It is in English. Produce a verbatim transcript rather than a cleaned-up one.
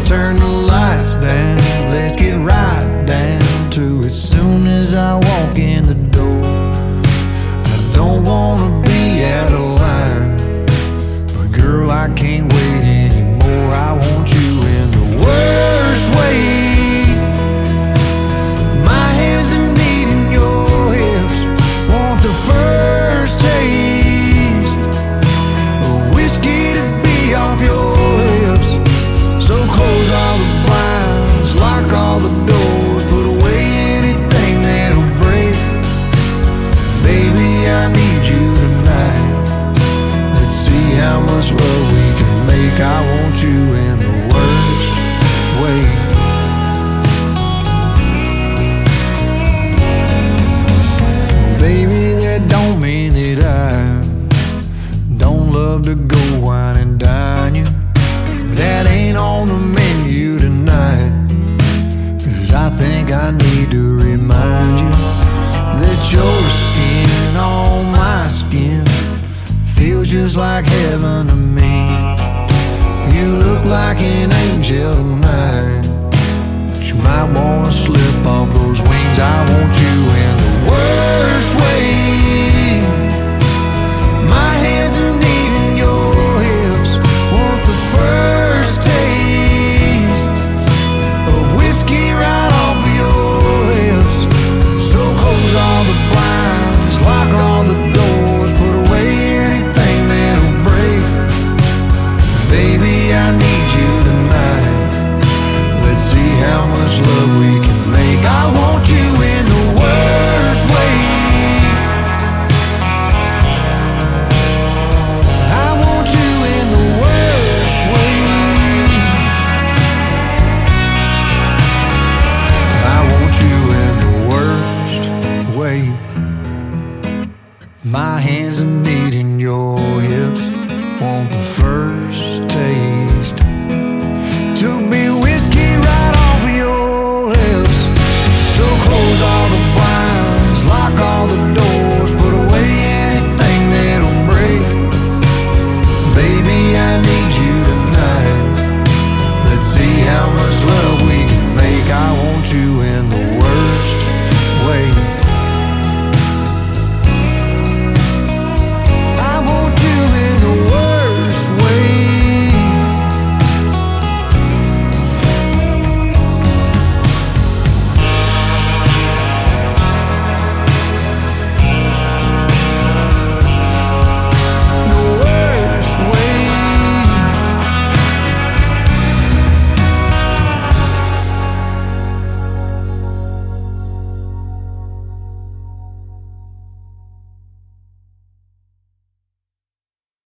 turn the lights down, let's get right down to it. Soon as I walk in the door, I don't wanna be out of line, but girl, I can't wait anymore. I want you in the worst way. My hands are needing your hips, want the first taste of whiskey to be off your lips. So close all the blinds, lock all the doors, put away anything that'll break. Baby, I need you tonight. Let's see how much love we can make. I want you in the worst way. Baby, that don't mean that I don't love to go wine and dine you. That ain't on the menu tonight, 'cause I think I need to remind you that your skin on my skin feels just like heaven to me. You look like an angel tonight, but you might wanna slip off those wings. I want you in the worst way.